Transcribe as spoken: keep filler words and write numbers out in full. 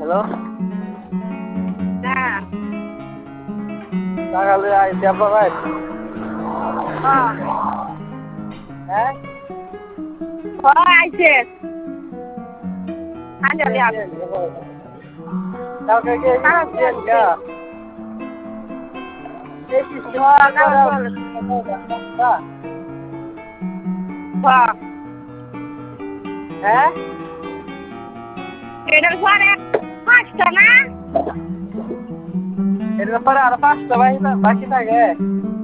hello হ্যাঁ সকালে আইসি আপনার ভাই হ্যাঁ হ্যাঁ হ্যাঁ আইছে আঞ্জলি আপ কালকে গিয়ে কাগজ দিয়ে গা এই সিস্টেম করা হ্যাঁ হ্যাঁ এটার পরে পাঁচটা না এর ব্যাপারে আরো পাঁচটা বাকি বাকি থাকে